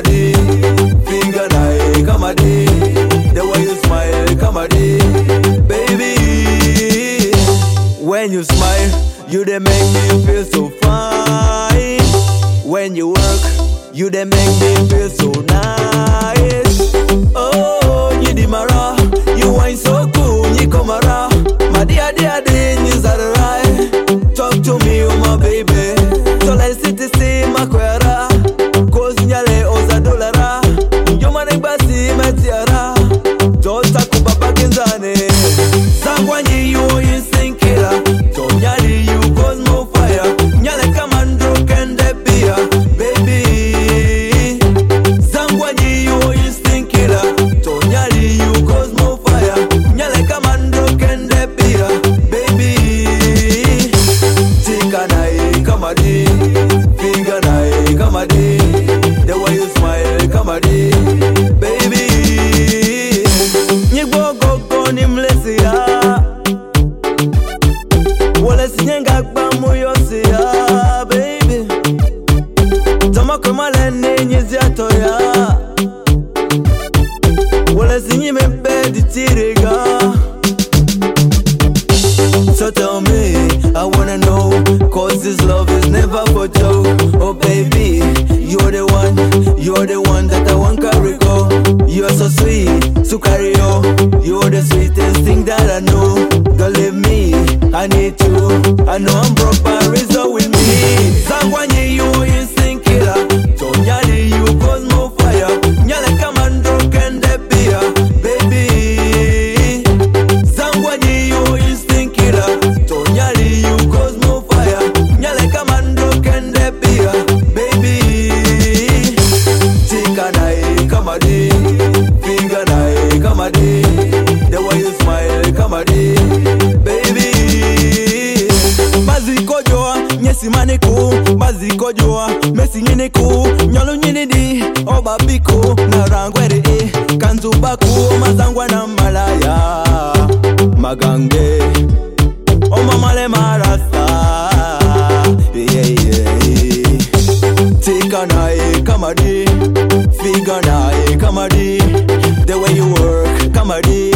comedy. Finger night, comedy. The way you smile, comedy. Baby, when you smile, you dey make me feel so fine. When you work, you dey make me feel so nice. Oh, you di mara, you wine so cool, you come around. My dear, you right. Talk to me, oh my baby. So let's sit to see my quera. Cause nyale oza dolara. You mane basi metiara. Just takuba bakinzane. Zangwanyi you instinkira. Tonyali you cause more fire. Nyale kamandro kende beer. Baby, Zangwanyi you instinkira. Tonyali you cause more fire. Nyale kamandro kende beer. Baby, tika nai kamadi. Finger nai kamadi. The way you smile kamadi. Baby, nyigbo gogo ni mlesia. Wale sinyenga kbamu yosia. Baby, tamako malene nyezi atoya. Wale sinyi membedi tiriga. So tell me, I wanna know, cause this love is never for joke. Oh baby, you're the one that I want carry go. You're so sweet, so carry on. You're the sweetest thing that I know. Don't leave me, I need you. I know I'm broke, but reason with me. Zangwanyi you instinct killer. Tonyali you cause more fire. Nyale kamandro kende beer. Baby, Zangwanyi you instinct killer. Tonyali you cause more fire. Nyale kamandro kende beer. Baby, tika nai kamadi. Finger nai kamadi. The way you smile kamadi. Baby, baziko joa nyesi maniku. Baziko joa mesi nyiniku. Nyalo nyinidi oba biko. Na rangwere kanzubaku. Mazangwa na malaya magange. Oma male marasa. Tika nai kamadi. Finger nai kamadi. The way you work kamadi.